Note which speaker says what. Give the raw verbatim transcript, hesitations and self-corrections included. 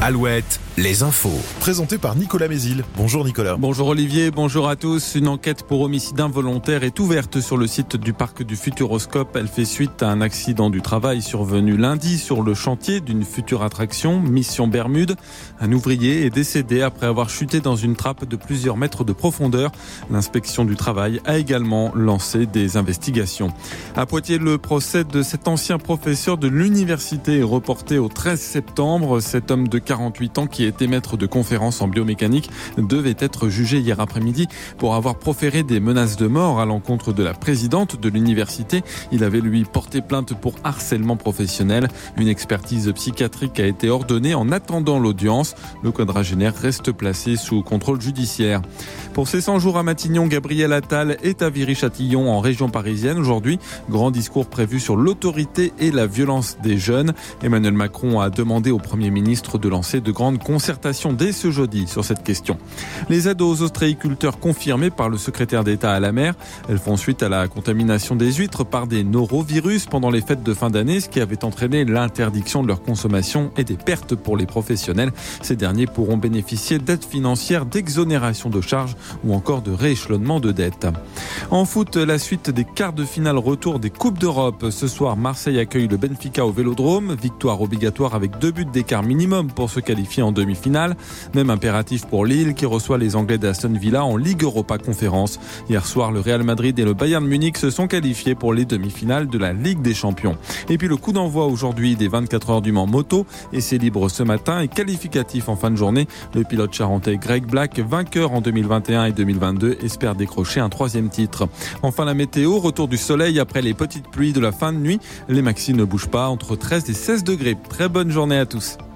Speaker 1: Alouette, les infos. Présenté par Nicolas Mézil. Bonjour Nicolas.
Speaker 2: Bonjour Olivier, bonjour à tous. Une enquête pour homicide involontaire est ouverte sur le site du parc du Futuroscope. Elle fait suite à un accident du travail survenu lundi sur le chantier d'une future attraction, Mission Bermude. Un ouvrier est décédé après avoir chuté dans une trappe de plusieurs mètres de profondeur. L'inspection du travail a également lancé des investigations. À Poitiers, le procès de cet ancien professeur de l'université est reporté au treize septembre. Cet homme de quarante-huit ans qui était maître de conférences en biomécanique devait être jugé hier après-midi pour avoir proféré des menaces de mort à l'encontre de la présidente de l'université. Il avait lui porté plainte pour harcèlement professionnel. Une expertise psychiatrique a été ordonnée en attendant l'audience. Le quadragénaire reste placé sous contrôle judiciaire. Pour ses cent jours à Matignon, Gabriel Attal est à Viry-Châtillon en région parisienne. Aujourd'hui, grand discours prévu sur l'autorité et la violence des jeunes. Emmanuel Macron a demandé au Premier ministre de lancer de grandes concertations dès ce jeudi sur cette question. Les aides aux ostréiculteurs confirmées par le secrétaire d'État à la mer. Elles font suite à la contamination des huîtres par des norovirus pendant les fêtes de fin d'année, ce qui avait entraîné l'interdiction de leur consommation et des pertes pour les professionnels. Ces derniers pourront bénéficier d'aides financières, d'exonération de charges ou encore de rééchelonnement de dettes. En foot, la suite des quarts de finale retour des Coupes d'Europe. Ce soir, Marseille accueille le Benfica au Vélodrome. Victoire obligatoire avec deux buts d'écart minimum pour se qualifier en demi-finale. Même impératif pour Lille qui reçoit les Anglais d'Aston Villa en Ligue Europa Conférence. Hier soir, le Real Madrid et le Bayern Munich se sont qualifiés pour les demi-finales de la Ligue des Champions. Et puis le coup d'envoi aujourd'hui des vingt-quatre heures du Mans moto. Essai libre ce matin et qualificatif en fin de journée. Le pilote charentais Greg Black, vainqueur en deux mille vingt et un et deux mille vingt-deux, espère décrocher un troisième titre. Enfin la météo, retour du soleil après les petites pluies de la fin de nuit. Les maxi ne bougent pas entre treize et seize degrés. Très bonne journée à tous.